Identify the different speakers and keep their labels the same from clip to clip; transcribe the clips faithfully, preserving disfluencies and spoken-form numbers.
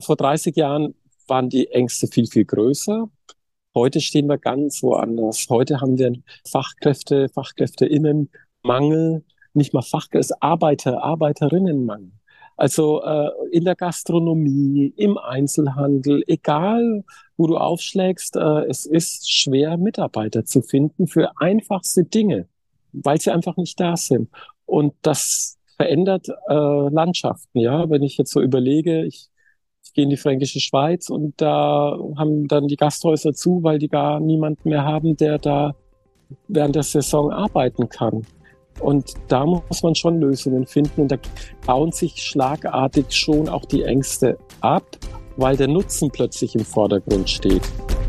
Speaker 1: vor dreißig Jahren waren die Ängste viel, viel größer. Heute stehen wir ganz woanders. Heute haben wir Fachkräfte, FachkräfteInnenmangel, nicht mal Fachkräfte, Arbeiter, Arbeiterinnenmangel. Also äh, in der Gastronomie, im Einzelhandel, egal wo du aufschlägst, äh, es ist schwer, Mitarbeiter zu finden für einfachste Dinge, weil sie einfach nicht da sind. Und das verändert äh, Landschaften. Ja, wenn ich jetzt so überlege, ich ich gehe in die Fränkische Schweiz und da haben dann die Gasthäuser zu, weil die gar niemanden mehr haben, der da während der Saison arbeiten kann. Und da muss man schon Lösungen finden und da bauen sich schlagartig schon auch die Ängste ab, weil der Nutzen plötzlich im Vordergrund steht.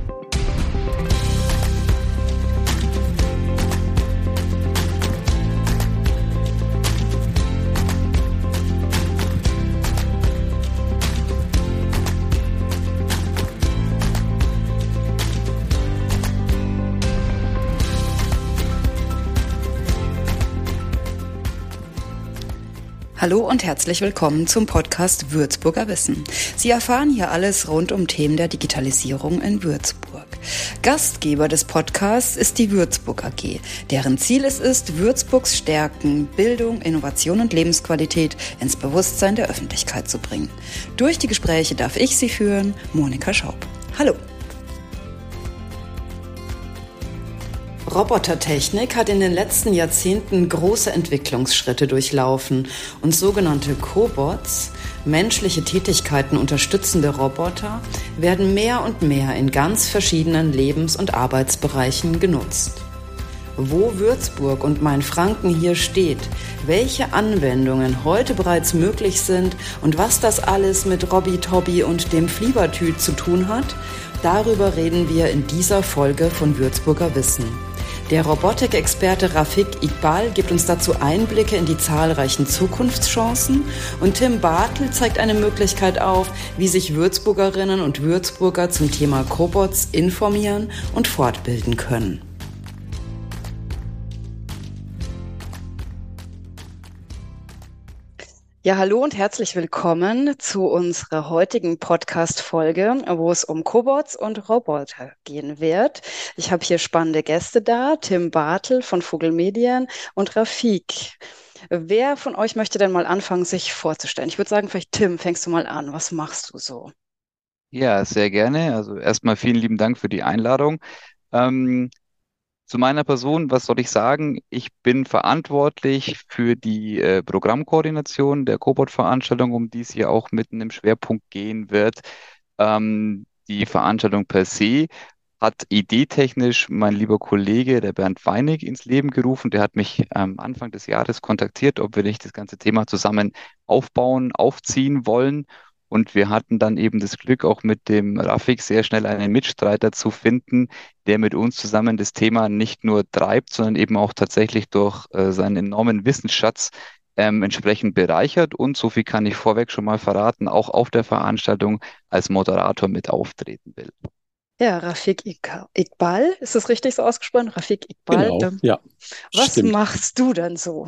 Speaker 2: Hallo und herzlich willkommen zum Podcast Würzburger Wissen. Sie erfahren hier alles rund um Themen der Digitalisierung in Würzburg. Gastgeber des Podcasts ist die Würzburg A G, deren Ziel es ist, Würzburgs Stärken, Bildung, Innovation und Lebensqualität ins Bewusstsein der Öffentlichkeit zu bringen. Durch die Gespräche darf ich Sie führen, Monika Schaub. Hallo! Robotertechnik hat in den letzten Jahrzehnten große Entwicklungsschritte durchlaufen und sogenannte Cobots, menschliche Tätigkeiten unterstützende Roboter, werden mehr und mehr in ganz verschiedenen Lebens- und Arbeitsbereichen genutzt. Wo Würzburg und Mainfranken hier steht, welche Anwendungen heute bereits möglich sind und was das alles mit Robby Tobby und dem Fliebertüt zu tun hat, darüber reden wir in dieser Folge von Würzburger Wissen. Der Robotikexperte Rafik Iqbal gibt uns dazu Einblicke in die zahlreichen Zukunftschancen und Tim Bartel zeigt eine Möglichkeit auf, wie sich Würzburgerinnen und Würzburger zum Thema Cobots informieren und fortbilden können. Ja, hallo und herzlich willkommen zu unserer heutigen Podcast-Folge, wo es um Cobots und Roboter gehen wird. Ich habe hier spannende Gäste da, Tim Bartel von Vogel Medien und Rafik. Wer von euch möchte denn mal anfangen, sich vorzustellen? Ich würde sagen, vielleicht Tim, fängst du mal an. Was machst du so?
Speaker 3: Ja, sehr gerne. Also erstmal vielen lieben Dank für die Einladung. Ähm, zu meiner Person, was soll ich sagen? Ich bin verantwortlich für die äh, Programmkoordination der Cobot-Veranstaltung, um die es hier auch mitten im Schwerpunkt gehen wird. Ähm, die Veranstaltung per se hat ideetechnisch mein lieber Kollege, der Bernd Weinig, ins Leben gerufen. Der hat mich ähm, Anfang des Jahres kontaktiert, ob wir nicht das ganze Thema zusammen aufbauen, aufziehen wollen. Und wir hatten dann eben das Glück, auch mit dem Rafik sehr schnell einen Mitstreiter zu finden, der mit uns zusammen das Thema nicht nur treibt, sondern eben auch tatsächlich durch äh, seinen enormen Wissensschatz ähm, entsprechend bereichert. Und so viel kann ich vorweg schon mal verraten, auch auf der Veranstaltung als Moderator mit auftreten will.
Speaker 2: Ja, Rafik Ik- Iqbal, ist das richtig so ausgesprochen? Rafik Iqbal.
Speaker 1: Genau,
Speaker 2: Ähm,
Speaker 1: ja,
Speaker 2: Was
Speaker 1: stimmt.
Speaker 2: machst du denn so?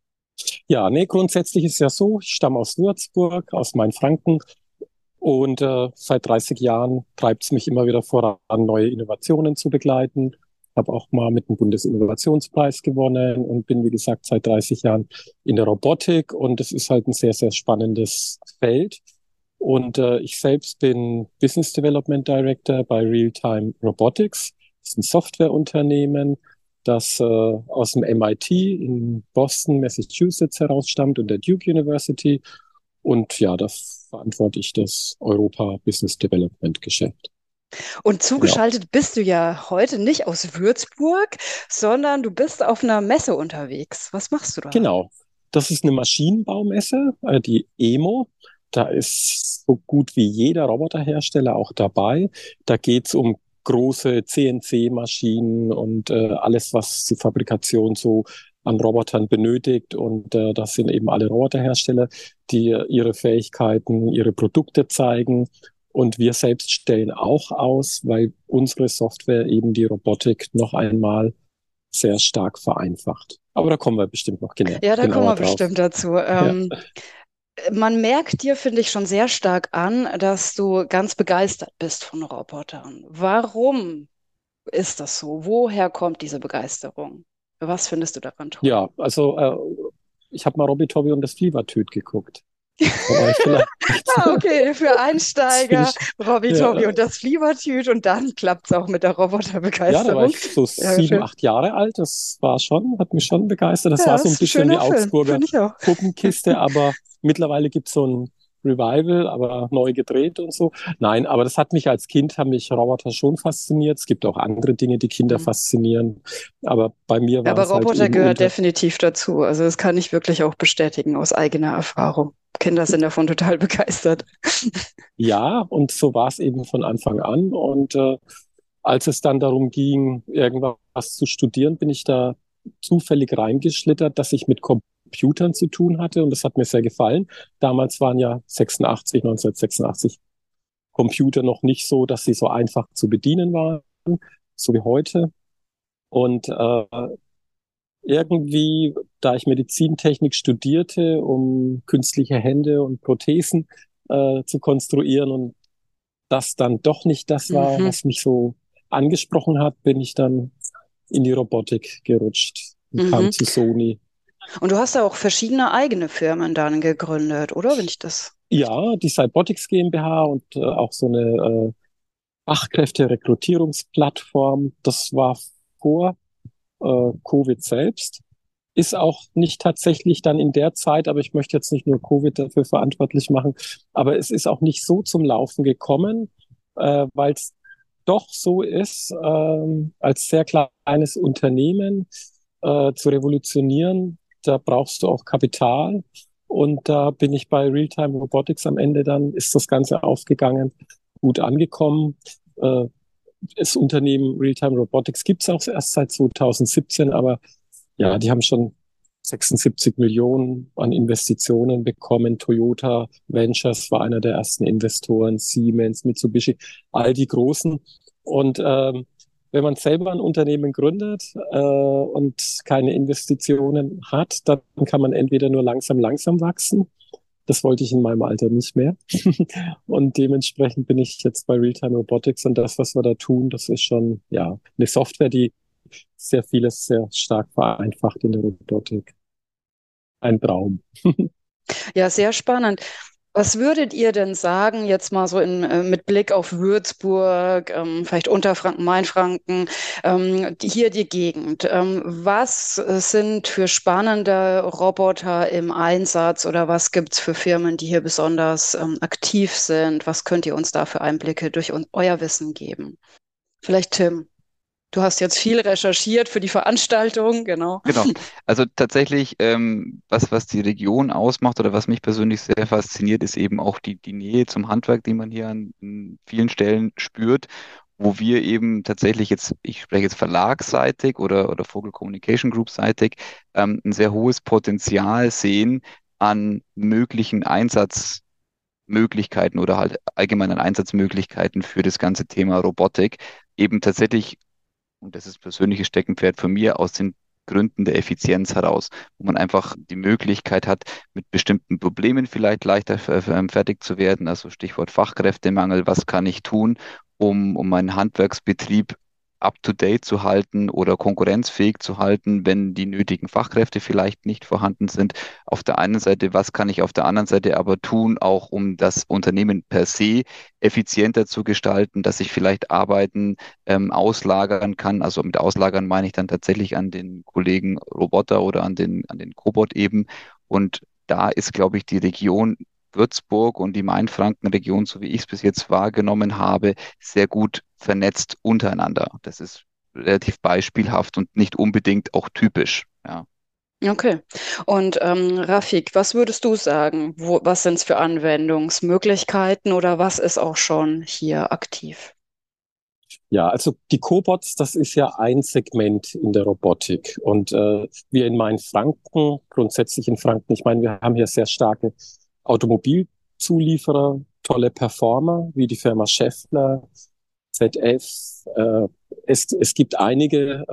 Speaker 1: Ja, nee, grundsätzlich ist ja so, ich stamme aus Würzburg, aus Mainfranken und äh, seit dreißig Jahren treibt es mich immer wieder voran, neue Innovationen zu begleiten. Habe auch mal mit dem Bundesinnovationspreis gewonnen und bin, wie gesagt, seit dreißig Jahren in der Robotik und es ist halt ein sehr, sehr spannendes Feld. Und äh, ich selbst bin Business Development Director bei Realtime Robotics. Das ist ein Softwareunternehmen, das äh, aus dem M I T in Boston, Massachusetts herausstammt und der Duke University. Und ja, da verantworte ich das Europa Business Development Geschäft.
Speaker 2: Und
Speaker 1: Genau.
Speaker 2: zugeschaltet bist du ja heute nicht aus Würzburg, sondern du bist auf einer Messe unterwegs. Was machst du da?
Speaker 1: Genau. Das ist eine Maschinenbaumesse, äh, die E M O. Da ist so gut wie jeder Roboterhersteller auch dabei. Da geht's um große C N C-Maschinen und äh, alles, was die Fabrikation so an Robotern benötigt. Und äh, das sind eben alle Roboterhersteller, die äh, ihre Fähigkeiten, ihre Produkte zeigen. Und wir selbst stellen auch aus, weil unsere Software eben die Robotik noch einmal sehr stark vereinfacht. Aber da kommen wir bestimmt noch gena
Speaker 2: Ja, da kommen
Speaker 1: genauer
Speaker 2: wir
Speaker 1: drauf.
Speaker 2: bestimmt dazu.
Speaker 1: Ja.
Speaker 2: Ähm,
Speaker 4: Man merkt dir, finde ich, schon sehr stark an, dass du ganz begeistert bist von Robotern. Warum ist das so? Woher kommt diese Begeisterung? Was findest du daran toll?
Speaker 1: Ja, also äh, ich habe mal Robby Tobby und das Flievertüt geguckt. Da war ich vielleicht,
Speaker 4: Ah, okay, für
Speaker 1: das finde
Speaker 4: Einsteiger,
Speaker 1: ich,
Speaker 4: Robby
Speaker 1: ja,
Speaker 4: Tobby und das Flievertüt und dann klappt es auch mit der
Speaker 1: ja, da war
Speaker 4: Roboterbegeisterung.
Speaker 1: ich so
Speaker 4: Ja,
Speaker 1: sieben,
Speaker 4: schön.
Speaker 1: acht Jahre alt. Das war schon, hat mich schon begeistert. Das war
Speaker 4: Ja,
Speaker 1: so ein
Speaker 4: ist ein
Speaker 1: bisschen wie
Speaker 4: schöner Film,
Speaker 1: Augsburger
Speaker 4: finde ich auch.
Speaker 1: Puppenkiste, aber mittlerweile gibt es so ein Revival, aber neu gedreht und so. Nein, aber das hat mich als Kind, haben mich Roboter schon fasziniert. Es gibt auch andere Dinge, die Kinder
Speaker 4: Hm.
Speaker 1: faszinieren. Aber bei mir war
Speaker 4: Aber
Speaker 1: es halt
Speaker 4: Roboter
Speaker 1: eben
Speaker 4: gehört
Speaker 1: unter,
Speaker 4: definitiv dazu. Also das kann ich wirklich auch bestätigen aus eigener Erfahrung. Kinder sind davon total begeistert.
Speaker 1: ja, und so war es eben von Anfang an. Und äh, als es dann darum ging, irgendwas zu studieren, bin ich da zufällig reingeschlittert, dass ich mit Computern zu tun hatte und das hat mir sehr gefallen. Damals waren ja sechsundachtzig, neunzehnhundertsechsundachtzig Computer noch nicht so, dass sie so einfach zu bedienen waren, so wie heute. Und äh, irgendwie, da ich Medizintechnik studierte, um künstliche Hände und Prothesen äh, zu konstruieren und das dann doch nicht das war,
Speaker 4: Mhm.
Speaker 1: was mich so angesprochen hat, bin ich dann in die Robotik gerutscht und kam
Speaker 4: Mhm.
Speaker 1: zu Sony.
Speaker 4: Und du hast ja auch verschiedene eigene Firmen dann gegründet, oder? Wenn ich das.
Speaker 1: Ja, die Cybotics GmbH und äh, auch so eine äh, Fachkräfte-Rekrutierungsplattform. Das war vor äh, Covid selbst. Ist auch nicht tatsächlich dann in der Zeit, aber ich möchte jetzt nicht nur Covid dafür verantwortlich machen, aber es ist auch nicht so zum Laufen gekommen, äh, weil es doch so ist, ähm, als sehr kleines Unternehmen äh, zu revolutionieren, da brauchst du auch Kapital. Und da bin ich bei Realtime Robotics am Ende dann, ist das Ganze aufgegangen, gut angekommen. Äh, Das Unternehmen Realtime Robotics gibt es auch erst seit zwanzig siebzehn, aber ja, die haben schon sechsundsiebzig Millionen an Investitionen bekommen. Toyota Ventures war einer der ersten Investoren, Siemens, Mitsubishi, all die Großen. Und ähm, wenn man selber ein Unternehmen gründet äh, und keine Investitionen hat, dann kann man entweder nur langsam, langsam wachsen. Das wollte ich in meinem Alter nicht mehr. Und dementsprechend bin ich jetzt bei Realtime Robotics und das, was wir da tun, das ist schon ja eine Software, die sehr vieles sehr stark vereinfacht in der Robotik. Ein Traum.
Speaker 4: Ja, sehr spannend. Was würdet ihr denn sagen, jetzt mal so in, äh, mit Blick auf Würzburg, ähm, vielleicht Unterfranken, Mainfranken, ähm, die, hier die Gegend? Ähm, was äh, sind für spannende Roboter im Einsatz oder was gibt es für Firmen, die hier besonders ähm, aktiv sind? Was könnt ihr uns da für Einblicke durch un euer Wissen geben? Vielleicht Tim. Du hast jetzt viel recherchiert für die Veranstaltung, genau.
Speaker 3: Genau. Also tatsächlich, ähm, was, was die Region ausmacht oder was mich persönlich sehr fasziniert, ist eben auch die, die Nähe zum Handwerk, die man hier an, an vielen Stellen spürt, wo wir eben tatsächlich jetzt, ich spreche jetzt verlagsseitig oder, oder Vogel Communication Group seitig, ähm, ein sehr hohes Potenzial sehen an möglichen Einsatzmöglichkeiten oder halt allgemeinen Einsatzmöglichkeiten für das ganze Thema Robotik. Eben tatsächlich, und das ist ein persönliches Steckenpferd von mir, aus den Gründen der Effizienz heraus, wo man einfach die Möglichkeit hat, mit bestimmten Problemen vielleicht leichter f- ähm, fertig zu werden. Also Stichwort Fachkräftemangel, was kann ich tun, um, um meinen Handwerksbetrieb up-to-date zu halten oder konkurrenzfähig zu halten, wenn die nötigen Fachkräfte vielleicht nicht vorhanden sind. Auf der einen Seite, was kann ich auf der anderen Seite aber tun, auch um das Unternehmen per se effizienter zu gestalten, dass ich vielleicht Arbeiten ähm, auslagern kann. Also mit auslagern meine ich dann tatsächlich an den Kollegen Roboter oder an den, an den Cobot eben. Und da ist, glaube ich, die Region Würzburg und die Mainfranken-Region, so wie ich es bis jetzt wahrgenommen habe, sehr gut vernetzt untereinander. Das ist relativ beispielhaft und nicht unbedingt auch typisch. Ja.
Speaker 4: Okay. Und ähm, Rafik, was würdest du sagen? Wo, was sind es für Anwendungsmöglichkeiten oder was ist auch schon hier aktiv?
Speaker 1: Ja, also die Cobots, das ist ja ein Segment in der Robotik. Und äh, wir in Mainfranken, grundsätzlich in Franken, ich meine, wir haben hier sehr starke Automobilzulieferer, tolle Performer wie die Firma Schaeffler, Z F. Äh, es, es gibt einige, äh,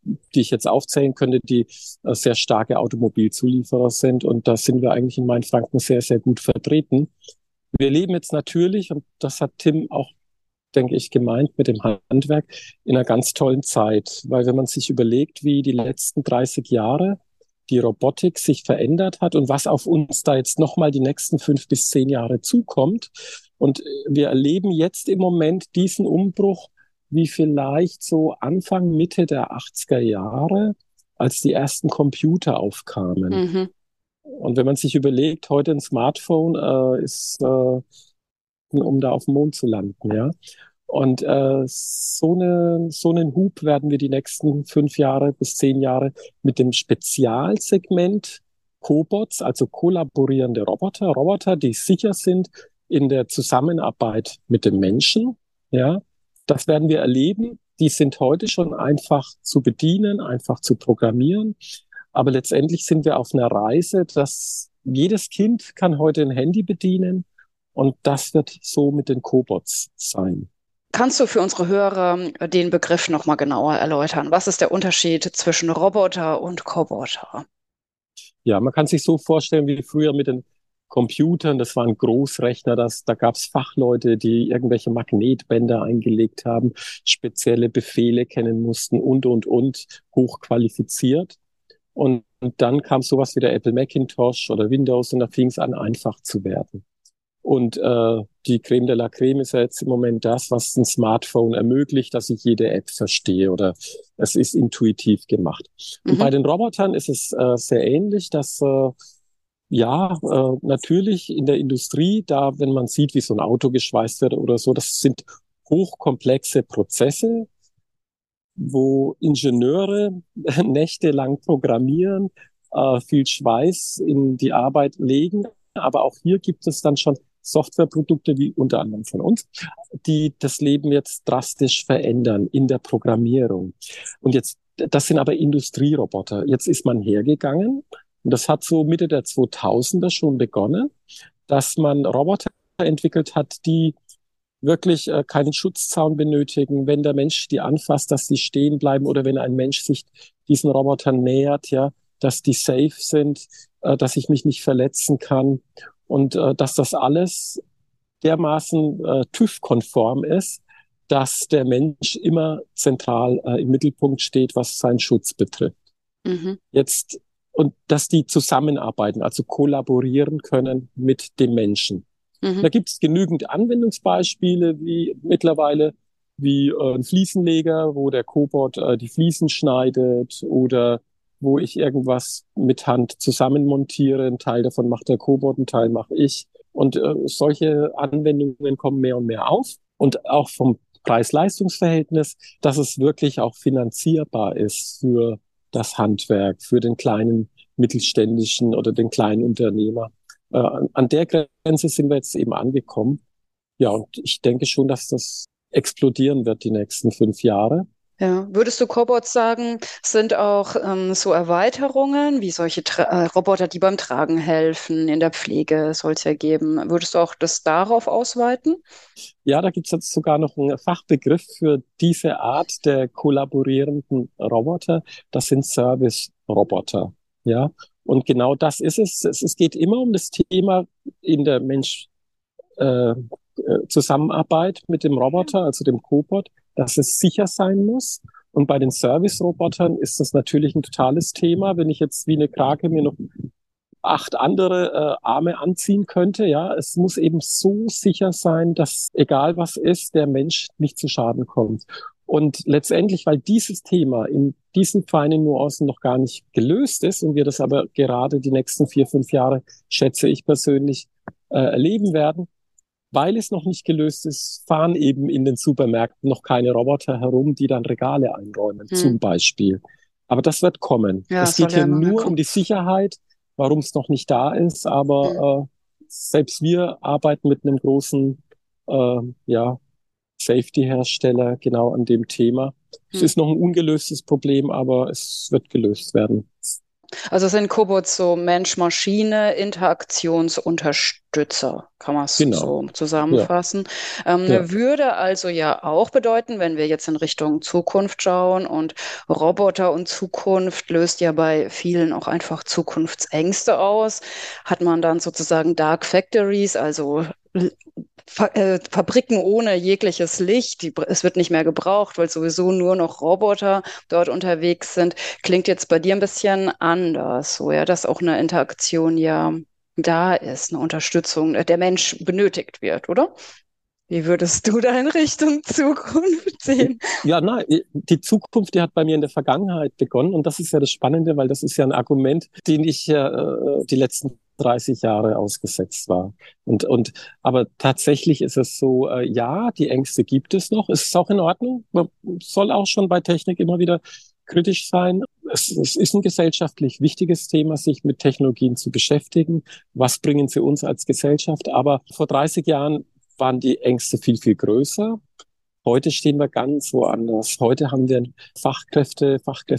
Speaker 1: die ich jetzt aufzählen könnte, die äh, sehr starke Automobilzulieferer sind. Und da sind wir eigentlich in Mainfranken sehr, sehr gut vertreten. Wir leben jetzt natürlich, und das hat Tim auch, denke ich, gemeint mit dem Handwerk, in einer ganz tollen Zeit. Weil wenn man sich überlegt, wie die letzten dreißig Jahre die Robotik sich verändert hat und was auf uns da jetzt nochmal die nächsten fünf bis zehn Jahre zukommt. Und wir erleben jetzt im Moment diesen Umbruch, wie vielleicht so Anfang, Mitte der achtziger Jahre, als die ersten Computer aufkamen.
Speaker 4: Mhm.
Speaker 1: Und wenn man sich überlegt, heute ein Smartphone äh, ist, äh, um da auf dem Mond zu landen, ja. Und äh, so, eine, so einen Hub werden wir die nächsten fünf Jahre bis zehn Jahre mit dem Spezialsegment Cobots, also kollaborierende Roboter, Roboter, die sicher sind in der Zusammenarbeit mit dem Menschen, ja. Das werden wir erleben. Die sind heute schon einfach zu bedienen, einfach zu programmieren. Aber letztendlich sind wir auf einer Reise, dass jedes Kind kann heute ein Handy bedienen. Und das wird so mit den Cobots sein.
Speaker 4: Kannst du für unsere Hörer den Begriff nochmal genauer erläutern? Was ist der Unterschied zwischen Roboter und Coboter?
Speaker 1: Ja, man kann sich so vorstellen wie früher mit den Computern. Das waren Großrechner, das, da gab es Fachleute, die irgendwelche Magnetbänder eingelegt haben, spezielle Befehle kennen mussten und, und, und, hochqualifiziert. Und, und dann kam sowas wie der Apple Macintosh oder Windows und da fing es an, einfach zu werden. Und äh, die Creme de la Creme ist ja jetzt im Moment das, was ein Smartphone ermöglicht, dass ich jede App verstehe oder es ist intuitiv gemacht. Und
Speaker 4: Mhm.
Speaker 1: bei den Robotern ist es äh, sehr ähnlich, dass äh, ja äh, natürlich in der Industrie, da wenn man sieht, wie so ein Auto geschweißt wird oder so, das sind hochkomplexe Prozesse, wo Ingenieure nächtelang programmieren, äh, viel Schweiß in die Arbeit legen. Aber auch hier gibt es dann schon Softwareprodukte, wie unter anderem von uns, die das Leben jetzt drastisch verändern in der Programmierung. Und jetzt, das sind aber Industrieroboter. Jetzt ist man hergegangen, und das hat so Mitte der zweitausender schon begonnen, dass man Roboter entwickelt hat, die wirklich äh, keinen Schutzzaun benötigen, wenn der Mensch die anfasst, dass die stehen bleiben oder wenn ein Mensch sich diesen Robotern nähert, ja, dass die safe sind, äh, dass ich mich nicht verletzen kann und äh, dass das alles dermaßen äh, TÜV-konform ist, dass der Mensch immer zentral äh, im Mittelpunkt steht, was seinen Schutz betrifft.
Speaker 4: Mhm.
Speaker 1: Jetzt und dass die zusammenarbeiten, also kollaborieren können mit dem Menschen.
Speaker 4: Mhm.
Speaker 1: Da gibt es genügend Anwendungsbeispiele, wie mittlerweile wie äh, ein Fliesenleger, wo der Cobot äh, die Fliesen schneidet oder wo ich irgendwas mit Hand zusammenmontiere. Ein Teil davon macht der Cobot, ein Teil mache ich. Und äh, solche Anwendungen kommen mehr und mehr auf. Und auch vom Preis-Leistungs-Verhältnis, dass es wirklich auch finanzierbar ist für das Handwerk, für den kleinen mittelständischen oder den kleinen Unternehmer. Äh, an, an der Grenze sind wir jetzt eben angekommen. Ja, und ich denke schon, dass das explodieren wird die nächsten fünf Jahre.
Speaker 4: Ja, würdest du Cobots sagen, sind auch ähm, so Erweiterungen wie solche Tra äh, Roboter, die beim Tragen helfen, in der Pflege soll es ja geben. Würdest du auch das darauf ausweiten?
Speaker 1: Ja, da gibt es jetzt sogar noch einen Fachbegriff für diese Art der kollaborierenden Roboter. Das sind Service-Roboter. Ja, und genau das ist es. Es, es geht immer um das Thema in der Mensch äh, Zusammenarbeit mit dem Roboter, also dem Cobot, dass es sicher sein muss. Und bei den Service-Robotern ist das natürlich ein totales Thema. Wenn ich jetzt wie eine Krake mir noch acht andere äh, Arme anziehen könnte, ja, es muss eben so sicher sein, dass egal was ist, der Mensch nicht zu Schaden kommt. Und letztendlich, weil dieses Thema in diesen feinen Nuancen noch gar nicht gelöst ist und wir das aber gerade die nächsten vier, fünf Jahre, schätze ich persönlich, äh, erleben werden, weil es noch nicht gelöst ist, fahren eben in den Supermärkten noch keine Roboter herum, die dann Regale einräumen,
Speaker 4: Hm.
Speaker 1: zum Beispiel. Aber das wird kommen.
Speaker 4: Ja,
Speaker 1: es
Speaker 4: es soll
Speaker 1: geht
Speaker 4: ja
Speaker 1: hier
Speaker 4: immer mehr
Speaker 1: nur um
Speaker 4: kommen.
Speaker 1: die Sicherheit, warum es noch nicht da ist.
Speaker 4: Hm.
Speaker 1: Aber äh, selbst wir arbeiten mit einem großen äh, ja, Safety-Hersteller genau an dem Thema. Es
Speaker 4: Hm.
Speaker 1: ist noch ein ungelöstes Problem, aber es wird gelöst werden.
Speaker 4: Also sind Cobots so Mensch-Maschine-Interaktionsunterstützer, kann man es
Speaker 1: Genau.
Speaker 4: so
Speaker 1: Ja,
Speaker 4: zusammenfassen. Ähm,
Speaker 1: ja.
Speaker 4: würde also ja auch bedeuten, wenn wir jetzt in Richtung Zukunft schauen und Roboter und Zukunft löst ja bei vielen auch einfach Zukunftsängste aus, hat man dann sozusagen Dark Factories, also Fa äh, Fabriken ohne jegliches Licht. Die, es wird nicht mehr gebraucht, weil sowieso nur noch Roboter dort unterwegs sind. Klingt jetzt bei dir ein bisschen anders, so ja, dass auch eine Interaktion ja da ist, eine Unterstützung, äh, der Mensch benötigt wird, oder? Wie würdest du da in Richtung Zukunft sehen?
Speaker 1: Ja, nein, die Zukunft, die hat bei mir in der Vergangenheit begonnen und das ist ja das Spannende, weil das ist ja ein Argument, den ich ja äh, die letzten dreißig Jahre ausgesetzt war. Und, und, aber tatsächlich ist es so, äh, ja, die Ängste gibt es noch. Es ist auch in Ordnung. Man soll auch schon bei Technik immer wieder kritisch sein. Es, es ist ein gesellschaftlich wichtiges Thema, sich mit Technologien zu beschäftigen. Was bringen sie uns als Gesellschaft? Aber vor dreißig Jahren waren die Ängste viel, viel größer. Heute stehen wir ganz woanders. Heute haben wir Fachkräfte,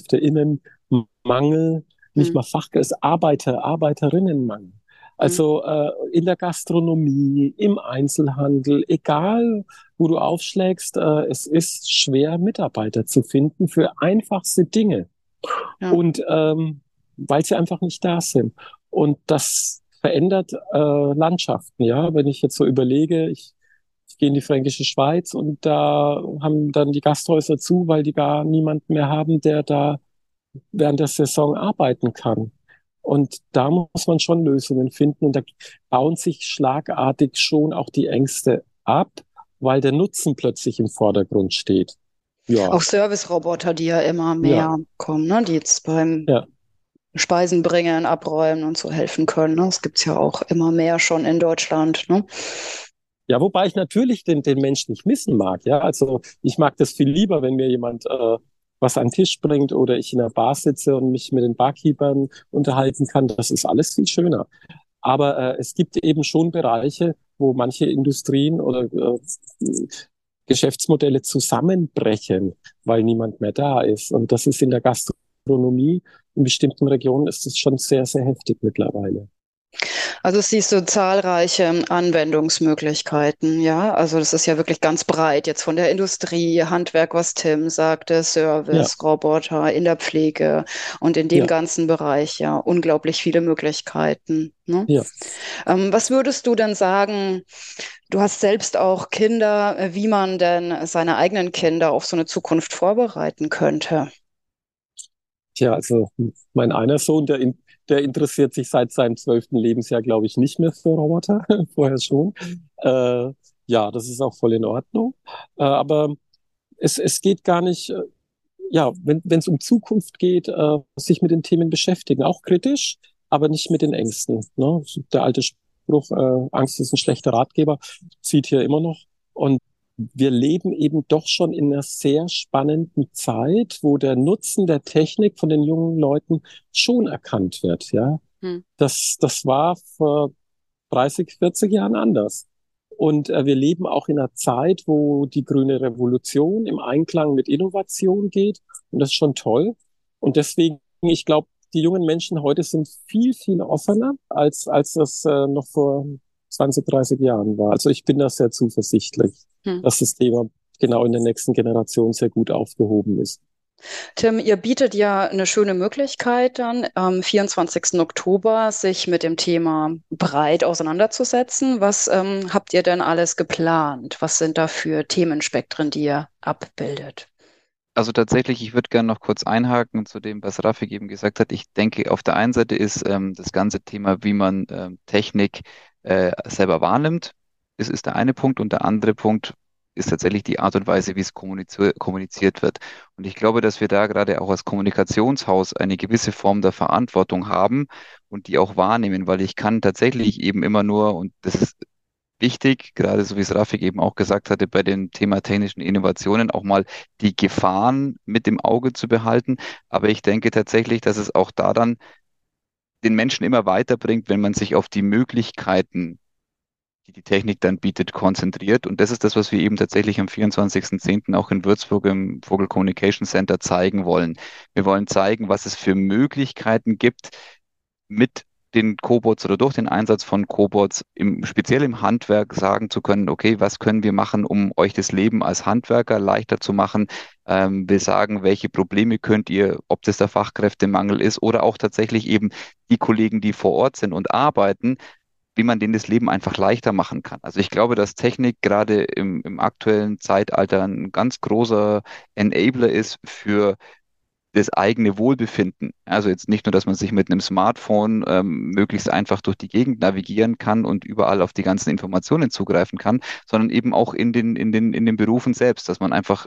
Speaker 1: Fachkräfterinnenmangel, nicht
Speaker 4: Hm.
Speaker 1: mal Fachkräfte, Arbeiter, Arbeiterinnenmangel.
Speaker 4: Hm.
Speaker 1: Also äh, in der Gastronomie, im Einzelhandel, egal wo du aufschlägst, äh, es ist schwer, Mitarbeiter zu finden für einfachste Dinge.
Speaker 4: Ja.
Speaker 1: Und ähm, weil sie einfach nicht da sind. Und das verändert äh, Landschaften. Ja, wenn ich jetzt so überlege, ich ich gehe in die Fränkische Schweiz und da haben dann die Gasthäuser zu, weil die gar niemanden mehr haben, der da während der Saison arbeiten kann. Und da muss man schon Lösungen finden und da bauen sich schlagartig schon auch die Ängste ab, weil der Nutzen plötzlich im Vordergrund steht. Ja,
Speaker 4: Auch Service-Roboter, die ja immer
Speaker 1: ja,
Speaker 4: mehr kommen, ne? Die jetzt beim
Speaker 1: ja.
Speaker 4: Speisen bringen, abräumen und so helfen können. Ne? Das gibt's ja auch immer mehr schon in Deutschland. Ne?
Speaker 1: Ja, wobei ich natürlich den, den Menschen nicht missen mag. Ja, also ich mag das viel lieber, wenn mir jemand äh, was an den Tisch bringt oder ich in einer Bar sitze und mich mit den Barkeepern unterhalten kann. Das ist alles viel schöner. Aber äh, es gibt eben schon Bereiche, wo manche Industrien oder äh, Geschäftsmodelle zusammenbrechen, weil niemand mehr da ist. Und das ist in der Gastronomie, in bestimmten Regionen ist es schon sehr, sehr heftig mittlerweile.
Speaker 4: Also siehst du zahlreiche Anwendungsmöglichkeiten, ja. Also das ist ja wirklich ganz breit, jetzt von der Industrie, Handwerk, was Tim sagte,
Speaker 1: Ja,
Speaker 4: Service, Roboter, in der Pflege und in dem
Speaker 1: ja,
Speaker 4: ganzen Bereich, ja, unglaublich viele Möglichkeiten. Ne?
Speaker 1: ja.
Speaker 4: Ähm, was würdest du denn sagen, du hast selbst auch Kinder, äh, wie man denn seine eigenen Kinder auf so eine Zukunft vorbereiten könnte?
Speaker 1: Tja, also mein einer Sohn, der, in, der interessiert sich seit seinem zwölften Lebensjahr, glaube ich, nicht mehr für Roboter, vorher schon. Äh, ja, das ist auch voll in Ordnung. Äh, aber es, es geht gar nicht, äh, ja, wenn wenn es um Zukunft geht, äh, sich mit den Themen beschäftigen, auch kritisch, aber nicht mit den Ängsten. Ne? Der alte Spruch, äh, Angst ist ein schlechter Ratgeber, zieht hier immer noch. Und wir leben eben doch schon in einer sehr spannenden Zeit, wo der Nutzen der Technik von den jungen Leuten schon erkannt wird. Ja,
Speaker 4: Hm.
Speaker 1: das, das war vor dreißig, vierzig Jahren anders. Und äh, wir leben auch in einer Zeit, wo die grüne Revolution im Einklang mit Innovation geht. Und das ist schon toll. Und deswegen, ich glaube, die jungen Menschen heute sind viel, viel offener, als, als das äh, noch vor zwanzig, dreißig Jahren war. Also ich bin da sehr zuversichtlich,
Speaker 4: Hm.
Speaker 1: dass das Thema genau in der nächsten Generation sehr gut aufgehoben ist.
Speaker 4: Tim, ihr bietet ja eine schöne Möglichkeit dann am vierundzwanzigsten Oktober sich mit dem Thema breit auseinanderzusetzen. Was ähm, habt ihr denn alles geplant? Was sind da für Themenspektren, die ihr abbildet?
Speaker 3: Also tatsächlich, ich würde gerne noch kurz einhaken zu dem, was Rafik eben gesagt hat. Ich denke, auf der einen Seite ist ähm, das ganze Thema, wie man ähm, Technik äh, selber wahrnimmt. Das ist der eine Punkt. Und der andere Punkt ist tatsächlich die Art und Weise, wie es kommuniziert, kommuniziert wird. Und ich glaube, dass wir da gerade auch als Kommunikationshaus eine gewisse Form der Verantwortung haben und die auch wahrnehmen, weil ich kann tatsächlich eben immer nur, und das ist wichtig, gerade so wie es Rafik eben auch gesagt hatte, bei dem Thema technischen Innovationen auch mal die Gefahren mit im Auge zu behalten. Aber ich denke tatsächlich, dass es auch da dann den Menschen immer weiterbringt, wenn man sich auf die Möglichkeiten die die Technik dann bietet, konzentriert. Und das ist das, was wir eben tatsächlich am vierundzwanzigsten zehnten auch in Würzburg im Vogel Communication Center zeigen wollen. Wir wollen zeigen, was es für Möglichkeiten gibt, mit den Cobots oder durch den Einsatz von Cobots im, speziell im Handwerk sagen zu können, okay, was können wir machen, um euch das Leben als Handwerker leichter zu machen? Ähm, wir sagen, welche Probleme könnt ihr, ob das der Fachkräftemangel ist oder auch tatsächlich eben die Kollegen, die vor Ort sind und arbeiten, wie man denen das Leben einfach leichter machen kann. Also ich glaube, dass Technik gerade im, im aktuellen Zeitalter ein ganz großer Enabler ist für das eigene Wohlbefinden. Also jetzt nicht nur, dass man sich mit einem Smartphone ähm, möglichst einfach durch die Gegend navigieren kann und überall auf die ganzen Informationen zugreifen kann, sondern eben auch in den, in den, in den Berufen selbst, dass man einfach,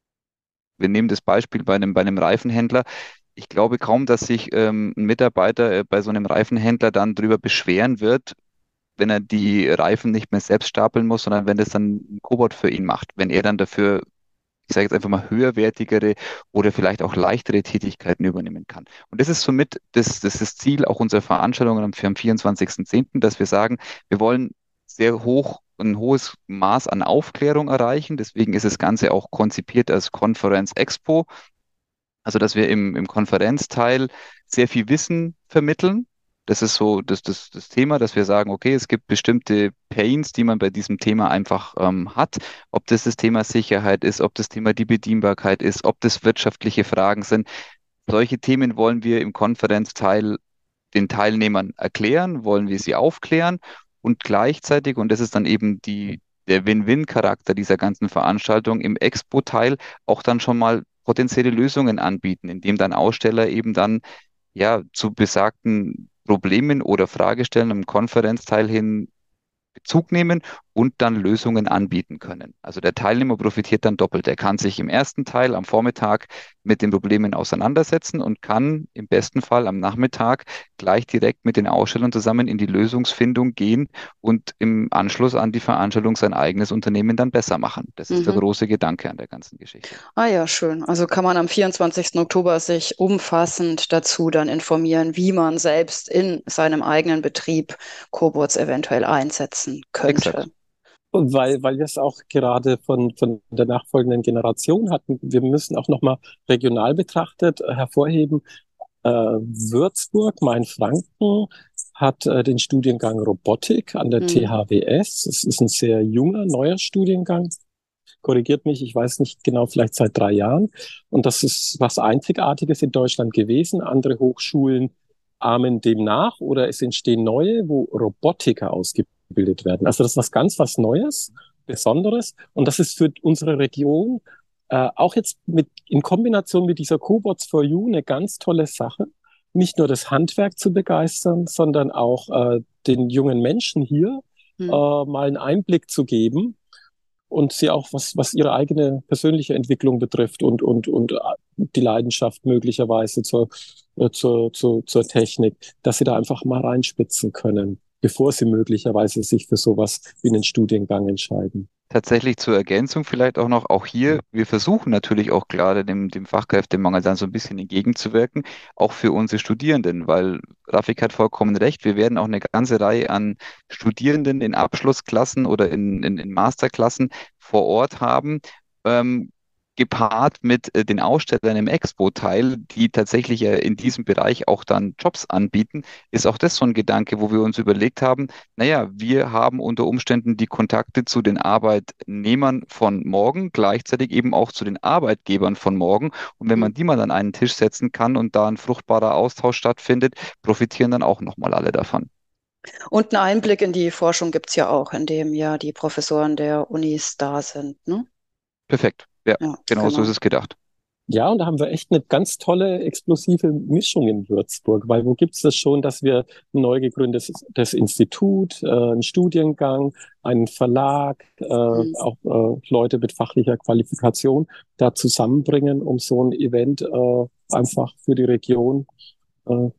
Speaker 3: wir nehmen das Beispiel bei einem, bei einem Reifenhändler. Ich glaube kaum, dass sich ähm, ein Mitarbeiter äh, bei so einem Reifenhändler dann darüber beschweren wird, wenn er die Reifen nicht mehr selbst stapeln muss, sondern wenn das dann ein Cobot für ihn macht, wenn er dann dafür, ich sage jetzt einfach mal, höherwertigere oder vielleicht auch leichtere Tätigkeiten übernehmen kann. Und das ist somit das, das, ist das Ziel auch unserer Veranstaltungen am, am vierundzwanzigsten zehnten, dass wir sagen, wir wollen sehr hoch, ein hohes Maß an Aufklärung erreichen. Deswegen ist das Ganze auch konzipiert als Konferenz Expo. Also, dass wir im, im Konferenzteil sehr viel Wissen vermitteln. Das ist so das, das, das Thema, dass wir sagen, okay, es gibt bestimmte Pains, die man bei diesem Thema einfach ähm, hat. Ob das das Thema Sicherheit ist, ob das Thema die Bedienbarkeit ist, ob das wirtschaftliche Fragen sind. Solche Themen wollen wir im Konferenzteil den Teilnehmern erklären, wollen wir sie aufklären und gleichzeitig, und das ist dann eben die, der Win-Win-Charakter dieser ganzen Veranstaltung, im Expo-Teil auch dann schon mal potenzielle Lösungen anbieten, indem dann Aussteller eben dann ja zu besagten Problemen oder Fragestellen im Konferenzteil hin Bezug nehmen und dann Lösungen anbieten können. Also der Teilnehmer profitiert dann doppelt. Er kann sich im ersten Teil am Vormittag mit den Problemen auseinandersetzen und kann im besten Fall am Nachmittag gleich direkt mit den Ausstellern zusammen in die Lösungsfindung gehen und im Anschluss an die Veranstaltung sein eigenes Unternehmen dann besser machen. Das ist der
Speaker 4: Mhm.
Speaker 3: große Gedanke an der ganzen Geschichte.
Speaker 4: Ah ja, schön. Also kann man am vierundzwanzigsten Oktober sich umfassend dazu dann informieren, wie man selbst in seinem eigenen Betrieb Cobots eventuell einsetzen könnte.
Speaker 3: Exakt.
Speaker 1: Und weil, weil wir es auch gerade von, von der nachfolgenden Generation hatten, wir müssen auch nochmal regional betrachtet äh, hervorheben, äh, Würzburg, Mainfranken hat äh, den Studiengang Robotik an der
Speaker 4: Mhm.
Speaker 1: T H W S. Es ist ein sehr junger, neuer Studiengang. Korrigiert mich, ich weiß nicht genau, vielleicht seit drei Jahren. Und das ist was Einzigartiges in Deutschland gewesen. Andere Hochschulen ahmen dem nach oder es entstehen neue, wo Robotiker ausgebildet werden. Also das ist was ganz was Neues, Besonderes. Und das ist für unsere Region äh, auch jetzt mit in Kombination mit dieser Cobots for You eine ganz tolle Sache. Nicht nur das Handwerk zu begeistern, sondern auch äh, den jungen Menschen hier
Speaker 4: Mhm.
Speaker 1: äh, mal einen Einblick zu geben und sie auch, was, was ihre eigene persönliche Entwicklung betrifft und, und, und die Leidenschaft möglicherweise zur, äh, zur, zur, zur Technik, dass sie da einfach mal reinspitzen können, bevor sie möglicherweise sich für sowas wie einen Studiengang entscheiden.
Speaker 3: Tatsächlich zur Ergänzung vielleicht auch noch, auch hier, wir versuchen natürlich auch gerade dem, dem Fachkräftemangel dann so ein bisschen entgegenzuwirken, auch für unsere Studierenden, weil Rafik hat vollkommen recht, wir werden auch eine ganze Reihe an Studierenden in Abschlussklassen oder in, in, in Masterklassen vor Ort haben, ähm, gepaart mit äh, den Ausstellern im Expo-Teil, die tatsächlich äh, in diesem Bereich auch dann Jobs anbieten, ist auch das so ein Gedanke, wo wir uns überlegt haben, naja, wir haben unter Umständen die Kontakte zu den Arbeitnehmern von morgen, gleichzeitig eben auch zu den Arbeitgebern von morgen. Und wenn
Speaker 4: Mhm.
Speaker 3: man die mal an einen Tisch setzen kann und da ein fruchtbarer Austausch stattfindet, profitieren dann auch nochmal alle davon.
Speaker 4: Und einen Einblick in die Forschung gibt es ja auch, in dem ja die Professoren der Unis da sind, ne?
Speaker 3: Perfekt. Ja,
Speaker 4: Ja,
Speaker 3: genau so ist
Speaker 4: genau.
Speaker 3: es gedacht.
Speaker 1: Ja, und da haben wir echt eine ganz tolle, explosive Mischung in Würzburg, weil wo gibt's das schon, dass wir ein neu gegründetes das Institut, äh, einen Studiengang, einen Verlag, äh,
Speaker 4: Mhm.
Speaker 1: auch äh, Leute mit fachlicher Qualifikation da zusammenbringen, um so ein Event äh, einfach für die Region äh,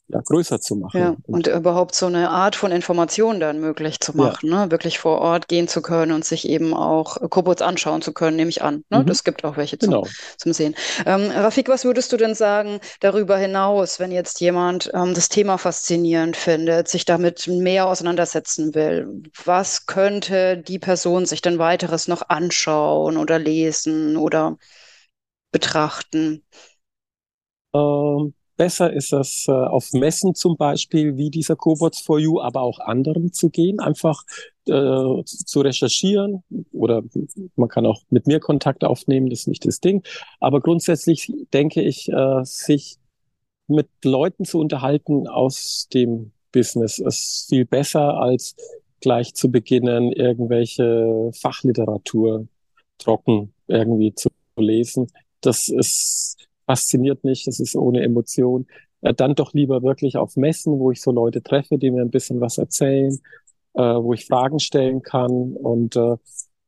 Speaker 1: ja, größer zu machen.
Speaker 4: Ja,
Speaker 1: Und
Speaker 4: und überhaupt so eine Art von Information dann möglich zu
Speaker 1: ja,
Speaker 4: machen, ne? Wirklich vor Ort gehen zu können und sich eben auch äh, Kobolds anschauen zu können, nehme ich an. Ne?
Speaker 1: mhm,
Speaker 4: Das gibt auch welche zum,
Speaker 1: genau.
Speaker 4: zum Sehen. Ähm, Rafik, was würdest du denn sagen darüber hinaus, wenn jetzt jemand ähm, das Thema faszinierend findet, sich damit mehr auseinandersetzen will? Was könnte die Person sich denn weiteres noch anschauen oder lesen oder betrachten?
Speaker 1: Ähm, besser ist es, äh, auf Messen zum Beispiel wie dieser Cobots for You, aber auch anderen zu gehen, einfach äh, zu recherchieren oder man kann auch mit mir Kontakt aufnehmen, das ist nicht das Ding. Aber grundsätzlich denke ich, äh, sich mit Leuten zu unterhalten aus dem Business ist viel besser, als gleich zu beginnen, irgendwelche Fachliteratur trocken irgendwie zu lesen. Das ist, fasziniert mich, das ist ohne Emotion. Äh, dann doch lieber wirklich auf Messen, wo ich so Leute treffe, die mir ein bisschen was erzählen, äh, wo ich Fragen stellen kann. Und äh,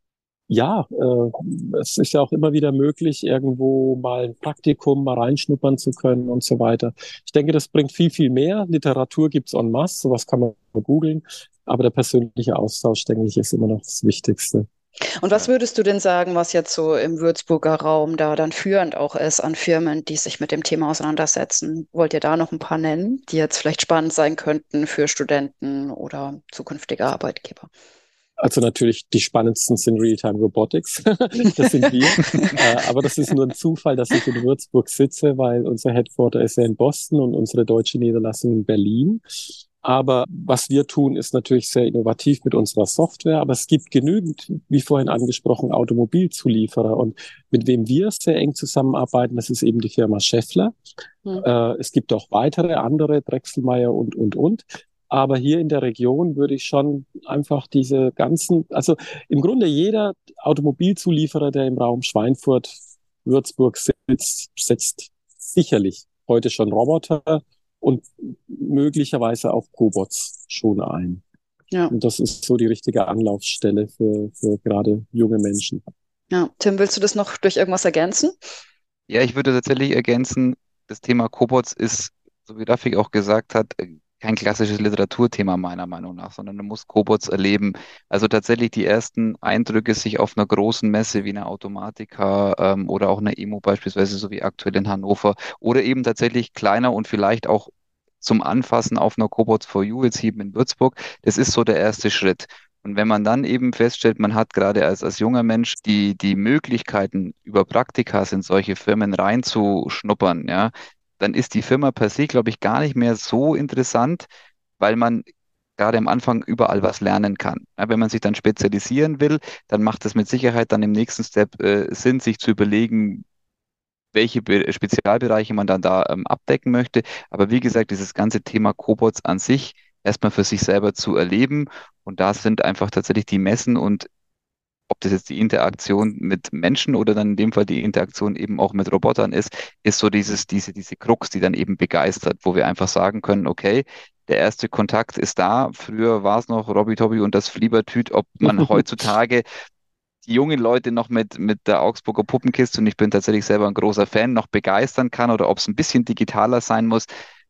Speaker 1: ja, äh, es ist ja auch immer wieder möglich, irgendwo mal ein Praktikum mal reinschnuppern zu können und so weiter. Ich denke, das bringt viel, viel mehr. Literatur gibt's en masse, sowas kann man googeln. Aber der persönliche Austausch, denke ich, ist immer noch das Wichtigste.
Speaker 4: Und was
Speaker 3: Ja.
Speaker 4: würdest du denn sagen, was jetzt so im Würzburger Raum da dann führend auch ist an Firmen, die sich mit dem Thema auseinandersetzen? Wollt ihr da noch ein paar nennen, die jetzt vielleicht spannend sein könnten für Studenten oder zukünftige Arbeitgeber?
Speaker 1: Also natürlich die spannendsten sind Real-Time Robotics. Das sind wir. Äh, aber das ist nur ein Zufall, dass ich in Würzburg sitze, weil unser Headquarter ist ja in Boston und unsere deutsche Niederlassung in Berlin. Aber was wir tun, ist natürlich sehr innovativ mit unserer Software. Aber es gibt genügend, wie vorhin angesprochen, Automobilzulieferer. Und mit wem wir sehr eng zusammenarbeiten, das ist eben die Firma Schaeffler.
Speaker 4: Hm.
Speaker 1: Äh, es gibt auch weitere, andere, Drechselmeier und, und, und. Aber hier in der Region würde ich schon einfach diese ganzen, also im Grunde jeder Automobilzulieferer, der im Raum Schweinfurt, Würzburg sitzt, setzt sicherlich heute schon Roboter und möglicherweise auch Cobots schon ein.
Speaker 4: Ja,
Speaker 1: Und das ist so die richtige Anlaufstelle für, für gerade junge Menschen.
Speaker 4: ja. Tim, willst du das noch durch irgendwas ergänzen?
Speaker 3: Ja, ich würde tatsächlich ergänzen, das Thema Cobots ist, so wie Rafik auch gesagt hat, äh, kein klassisches Literaturthema meiner Meinung nach, sondern du musst Cobots erleben. Also tatsächlich die ersten Eindrücke sich auf einer großen Messe wie einer Automatica ähm, oder auch einer E M O beispielsweise, so wie aktuell in Hannover, oder eben tatsächlich kleiner und vielleicht auch zum Anfassen auf einer Cobots for You jetzt hier in Würzburg. Das ist so der erste Schritt. Und wenn man dann eben feststellt, man hat gerade als, als junger Mensch die, die Möglichkeiten, über Praktikas in solche Firmen reinzuschnuppern, ja, dann ist die Firma per se, glaube ich, gar nicht mehr so interessant, weil man gerade am Anfang überall was lernen kann. Ja, wenn man sich dann spezialisieren will, dann macht es mit Sicherheit dann im nächsten Step äh, Sinn, sich zu überlegen, welche Be Spezialbereiche man dann da ähm, abdecken möchte. Aber wie gesagt, dieses ganze Thema Cobots an sich erstmal für sich selber zu erleben. Und da sind einfach tatsächlich die Messen und ob das jetzt die Interaktion mit Menschen oder dann in dem Fall die Interaktion eben auch mit Robotern ist, ist so dieses, diese, diese Krux, die dann eben begeistert, wo wir einfach sagen können, okay, der erste Kontakt ist da. Früher war es noch Robby Tobby und das Fliebertüt, ob man heutzutage die jungen Leute noch mit, mit der Augsburger Puppenkiste, und ich bin tatsächlich selber ein großer Fan, noch begeistern kann oder ob es ein bisschen digitaler sein muss,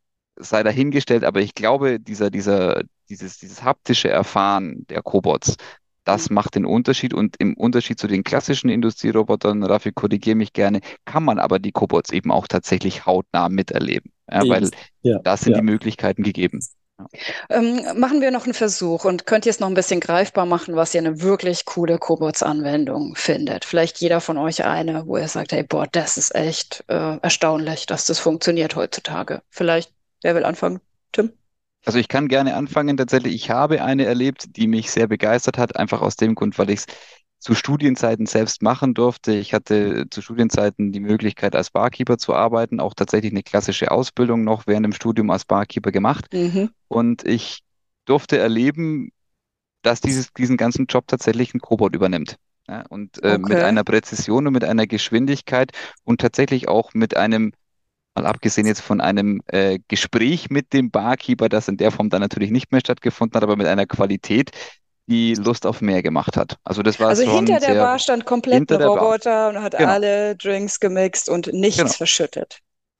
Speaker 3: sei dahingestellt. Aber ich glaube, dieser, dieser, dieses, dieses haptische Erfahren der Cobots, das macht den Unterschied. Und im Unterschied zu den klassischen Industrierobotern, Raffi, korrigiere mich gerne, kann man aber die Cobots eben auch tatsächlich hautnah miterleben. Ja,
Speaker 1: Eben.
Speaker 3: weil
Speaker 1: Ja,
Speaker 3: da sind die
Speaker 1: ja.
Speaker 3: Möglichkeiten gegeben. Ja.
Speaker 4: Ähm, machen wir noch einen Versuch und könnt ihr es noch ein bisschen greifbar machen, was ihr eine wirklich coole Cobots-Anwendung findet? Vielleicht jeder von euch eine, wo ihr sagt, hey, boah, das ist echt äh, erstaunlich, dass das funktioniert heutzutage. Vielleicht, wer will anfangen? Tim?
Speaker 3: Also ich kann gerne anfangen. Tatsächlich, ich habe eine erlebt, die mich sehr begeistert hat, einfach aus dem Grund, weil ich es zu Studienzeiten selbst machen durfte. Ich hatte zu Studienzeiten die Möglichkeit, als Barkeeper zu arbeiten, auch tatsächlich eine klassische Ausbildung noch während dem Studium als Barkeeper gemacht.
Speaker 4: Mhm.
Speaker 3: Und ich durfte erleben, dass dieses, diesen ganzen Job tatsächlich ein Cobot übernimmt. Ja, und äh, mit
Speaker 4: Okay.
Speaker 3: einer Präzision und mit einer Geschwindigkeit und tatsächlich auch mit einem, mal abgesehen jetzt von einem äh, Gespräch mit dem Barkeeper, das in der Form dann natürlich nicht mehr stattgefunden hat, aber mit einer Qualität, die Lust auf mehr gemacht hat. Also das war
Speaker 4: Also
Speaker 3: schon
Speaker 4: hinter der
Speaker 3: sehr
Speaker 4: Bar stand komplett
Speaker 3: hinter
Speaker 4: ein
Speaker 3: der Bar.
Speaker 4: Roboter und hat
Speaker 3: Genau,
Speaker 4: alle Drinks gemixt und
Speaker 3: genau.
Speaker 4: nichts verschüttet.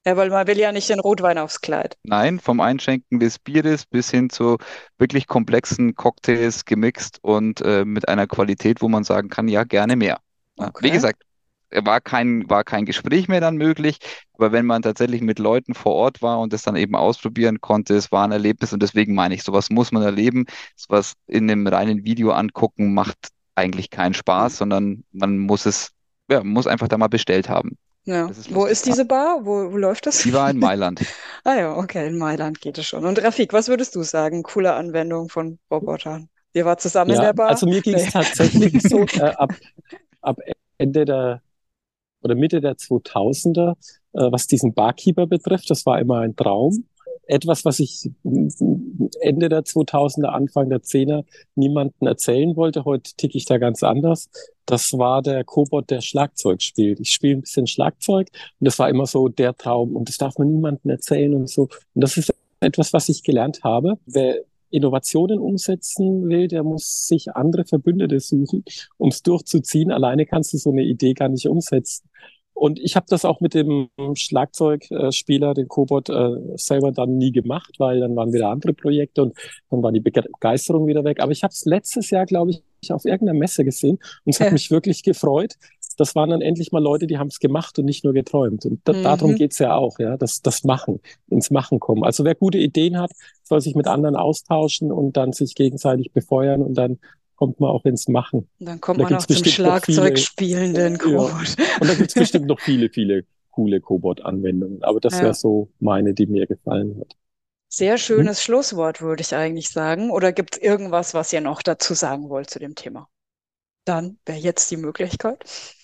Speaker 4: Ja, weil man will ja nicht den Rotwein aufs Kleid.
Speaker 3: Nein, vom Einschenken des Bieres bis hin zu wirklich komplexen Cocktails gemixt und äh, mit einer Qualität, wo man sagen kann, ja, gerne mehr. Ja,
Speaker 4: Okay.
Speaker 3: wie gesagt, war kein, war kein Gespräch mehr dann möglich, aber wenn man tatsächlich mit Leuten vor Ort war und das dann eben ausprobieren konnte, es war ein Erlebnis und deswegen meine ich, sowas muss man erleben. Sowas in einem reinen Video angucken macht eigentlich keinen Spaß, sondern man muss es, ja, man muss einfach da mal bestellt haben.
Speaker 4: Ja.
Speaker 3: Das ist
Speaker 4: Wo
Speaker 3: lustig.
Speaker 4: ist diese Bar? Wo, wo läuft das?
Speaker 3: Die war in Mailand.
Speaker 4: Ah ja, okay, in Mailand geht es schon. Und Rafik, was würdest du sagen? Coole Anwendung von Robotern. Ihr wart zusammen in
Speaker 1: Ja,
Speaker 4: der Bar?
Speaker 1: also mir ging es
Speaker 4: Nee.
Speaker 1: tatsächlich so, äh, ab, ab Ende der oder Mitte der zweitausender, äh, was diesen Barkeeper betrifft, das war immer ein Traum. Etwas, was ich Ende der zweitausender, Anfang der Zehner niemandem erzählen wollte. Heute ticke ich da ganz anders. Das war der Cobot, der Schlagzeug spielt. Ich spiele ein bisschen Schlagzeug und das war immer so der Traum und das darf man niemandem erzählen und so. Und das ist etwas, was ich gelernt habe. Wer Innovationen umsetzen will, der muss sich andere Verbündete suchen, um es durchzuziehen. Alleine kannst du so eine Idee gar nicht umsetzen. Und ich habe das auch mit dem Schlagzeugspieler, den Cobot, äh, selber dann nie gemacht, weil dann waren wieder andere Projekte und dann war die Begeisterung wieder weg. Aber ich habe es letztes Jahr, glaube ich, auf irgendeiner Messe gesehen und es hat
Speaker 4: Ja.
Speaker 1: mich wirklich gefreut. Das waren dann endlich mal Leute, die haben es gemacht und nicht nur geträumt. Und da,
Speaker 4: Mhm.
Speaker 1: darum geht's ja auch, ja, das, das Machen, ins Machen kommen. Also wer gute Ideen hat, soll sich mit anderen austauschen und dann sich gegenseitig befeuern und dann kommt man auch ins Machen.
Speaker 4: Und dann kommt
Speaker 1: Da
Speaker 4: man auch
Speaker 1: gibt's
Speaker 4: zum
Speaker 1: bestimmt noch viele-
Speaker 4: Schlagzeug spielenden
Speaker 1: Ja.
Speaker 4: Cobot.
Speaker 1: Und da gibt's bestimmt noch viele, viele coole Cobot-Anwendungen. Aber das
Speaker 4: Ja.
Speaker 1: wäre so meine, die mir gefallen hat.
Speaker 4: Sehr schönes Schlusswort, würde ich eigentlich sagen. Oder gibt es irgendwas, was ihr noch dazu sagen wollt zu dem Thema? Dann wäre jetzt die Möglichkeit.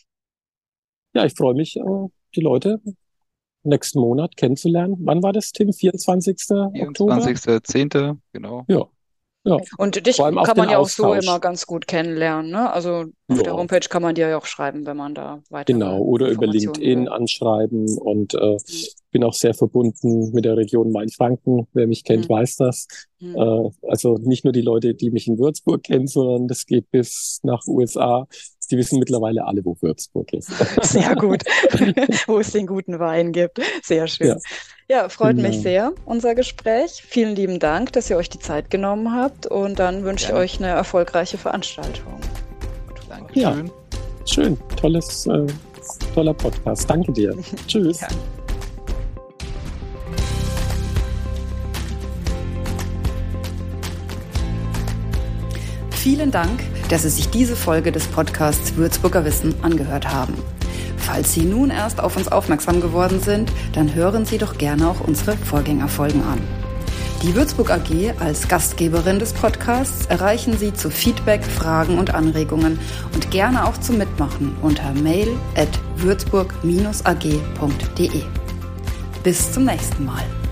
Speaker 1: Ja, ich freue mich, äh, die Leute nächsten Monat kennenzulernen. Wann war das, Tim? vierundzwanzigster Oktober?
Speaker 3: vierundzwanzigster zehnter genau.
Speaker 1: Ja. Ja.
Speaker 4: Und dich
Speaker 1: Vor allem auf
Speaker 4: kann man
Speaker 1: den
Speaker 4: ja auch so
Speaker 1: Austausch.
Speaker 4: immer ganz gut kennenlernen, ne? Also auf
Speaker 1: Ja.
Speaker 4: der Homepage kann man dir ja auch schreiben, wenn man da weitere
Speaker 1: Genau, oder über
Speaker 4: Informationen
Speaker 1: LinkedIn
Speaker 4: will.
Speaker 1: anschreiben und äh, bin auch sehr verbunden mit der Region Mainfranken. Wer mich kennt,
Speaker 4: Mhm.
Speaker 1: weiß das.
Speaker 4: Mhm.
Speaker 1: Äh, also nicht nur die Leute, die mich in Würzburg kennen, sondern das geht bis nach U S A. Die wissen mittlerweile alle, wo Würzburg ist.
Speaker 4: Sehr gut, wo es den guten Wein gibt. Sehr schön.
Speaker 1: Ja.
Speaker 4: Ja, freut
Speaker 1: Genau.
Speaker 4: mich sehr, unser Gespräch. Vielen lieben Dank, dass ihr euch die Zeit genommen habt und dann wünsche ich
Speaker 3: Gerne.
Speaker 4: euch eine erfolgreiche Veranstaltung.
Speaker 3: Dankeschön.
Speaker 1: Schön, tolles, äh, toller Podcast. Danke dir. Tschüss.
Speaker 4: Ja.
Speaker 2: Vielen Dank, dass Sie sich diese Folge des Podcasts Würzburger Wissen angehört haben. Falls Sie nun erst auf uns aufmerksam geworden sind, dann hören Sie doch gerne auch unsere Vorgängerfolgen an. Die Würzburg A G als Gastgeberin des Podcasts erreichen Sie zu Feedback, Fragen und Anregungen und gerne auch zum Mitmachen unter mail at würzburg dash a g punkt de. Bis zum nächsten Mal.